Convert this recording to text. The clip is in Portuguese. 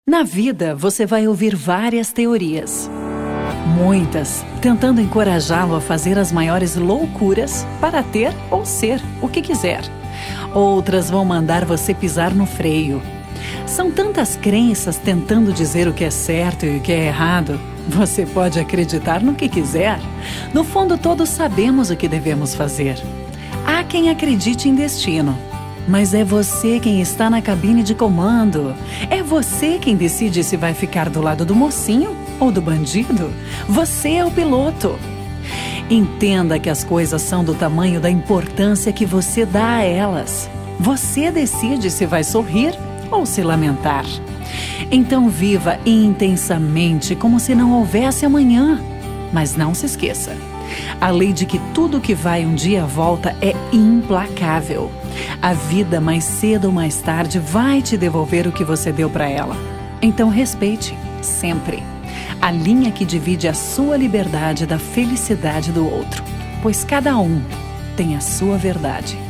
Na vida, você vai ouvir várias teorias. Muitas tentando encorajá-lo a fazer as maiores loucuras para ter ou ser o que quiser. Outras vão mandar você pisar no freio. São tantas crenças tentando dizer o que é certo e o que é errado. Você pode acreditar no que quiser. No fundo, todos sabemos o que devemos fazer. Há quem acredite em destino. Mas é você quem está na cabine de comando. É você quem decide se vai ficar do lado do mocinho ou do bandido. Você é o piloto. Entenda que as coisas são do tamanho da importância que você dá a elas. Você decide se vai sorrir ou se lamentar. Então viva intensamente como se não houvesse amanhã. Mas não se esqueça, a lei de que tudo que vai um dia volta é implacável. A vida, mais cedo ou mais tarde, vai te devolver o que você deu para ela. Então respeite, sempre, a linha que divide a sua liberdade da felicidade do outro, pois cada um tem a sua verdade.